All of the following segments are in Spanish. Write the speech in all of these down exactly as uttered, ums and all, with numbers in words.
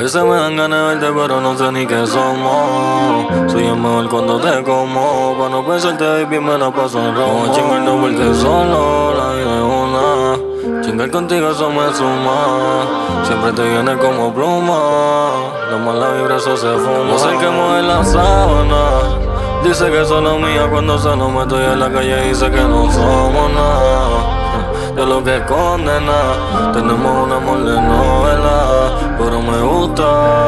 veces me dan ganas de verte pero no sé ni qué somos. Soy el mejor cuando te como. Pa' no pensarte baby me la paso en rojo. Vamos a chingar no porque solo la vida es una. Chingar contigo eso me suma. Siempre te viene como pluma. La mala vibra eso se fuma. No sé qué mueve la sábana. Dice que solo mía cuando solo me estoy en la calle y dice que no somos nada. De lo que condena, tenemos un amor de novela, pero me gusta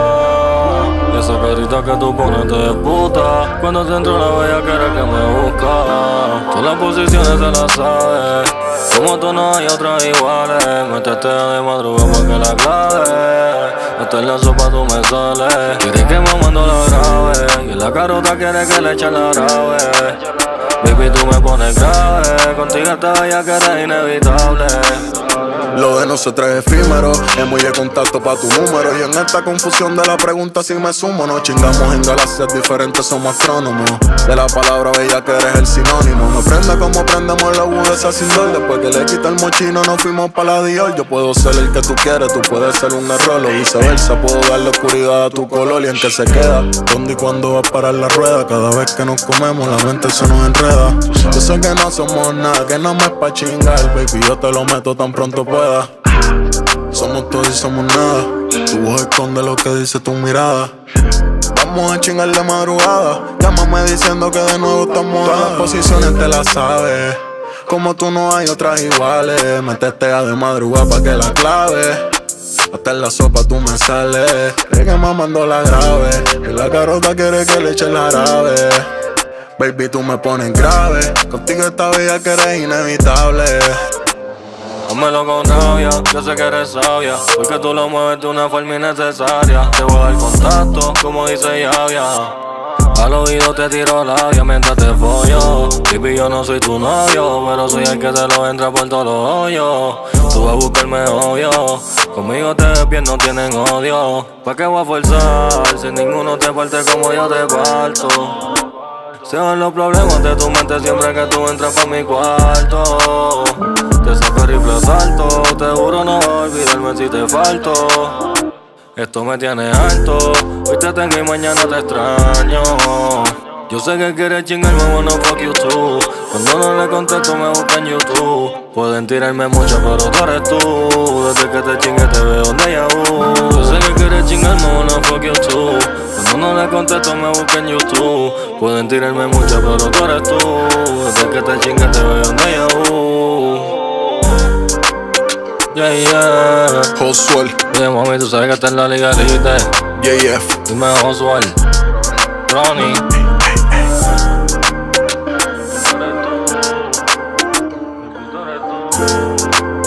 esa carita que tú pones de puta. Cuando te entro la bella quiere que me busca. Todas las posiciones se las sabes. Como tú no hay otras iguales. Métete de madrugada pa' que la clave. Hasta en la sopa tú me sales. Quieres que me mando la grave. Y en la carota quiere que le eche la grave. Baby, tú me pones grave. Contigo esta bella que eres inevitable. Lo de nosotros es efímero, es muy de contacto pa' tu número. Y en esta confusión de la pregunta si me sumo. Nos chingamos en galaxias diferentes, somos astrónomos. De la palabra bella que eres el sinónimo. Me prende como prendemos la U de esa sin dol. Después que le quita el mochino nos fuimos pa' la Dior. Yo puedo ser el que tú quieres, tú puedes ser un error o viceversa. Puedo darle oscuridad a tu color y en que se queda. ¿Dónde y cuándo va a parar la rueda? Cada vez que nos comemos la mente se nos enreda. Yo sé que no somos nada, que no me es pa' chingar. Baby, yo te lo meto tan pronto pueda. Somos todos y somos nada. Tu voz esconde lo que dice tu mirada. Vamos a chingar de madrugada. Llámame diciendo que de nuevo estamos. Todas las posiciones te las sabes. Como tú no hay otras iguales. Métete a de madrugada pa' que la clave. Hasta en la sopa tú me sales. Cree que mamando la grave. Y la carota quiere que le eche el jarabe. Baby, tú me pones grave. Contigo esta vida que eres inevitable. Dámelo con rabia, yo sé que eres sabia. Porque tú lo mueves de una forma innecesaria. Te voy a dar contacto, como dice Yavia. Al oído te tiro labia mientras te follo. Baby, yo no soy tu novio, pero soy el que te lo entra por todos los hoyos. Tú vas a buscarme obvio. Conmigo te bien no tienen odio. ¿Pa' qué voy a forzar? Si ninguno te parte como yo te parto. Se van los problemas de tu mente siempre que tú entras pa' mi cuarto. Te saco rifle salto, te juro no voy a olvidarme si te falto. Esto me tiene alto, hoy te tengo y mañana te extraño. Yo sé que quieres chingarme, bueno fuck you too. Cuando no le contesto me busca en YouTube. Pueden tirarme mucho pero tú eres tú. Desde que te chingue te veo en déjà vu. Yo sé que quieres chingarme, bueno fuck you too. Cuando no le contesto me busca en YouTube. Pueden tirarme mucho pero tú eres tú. Desde que te chingue te veo en déjà vu. Yeah, yeah. Josuel. Oye, mami, tú sabes que está en la liga elite. Yeah, F. Dime Josuel. Ronnie. Hey, hey, hey.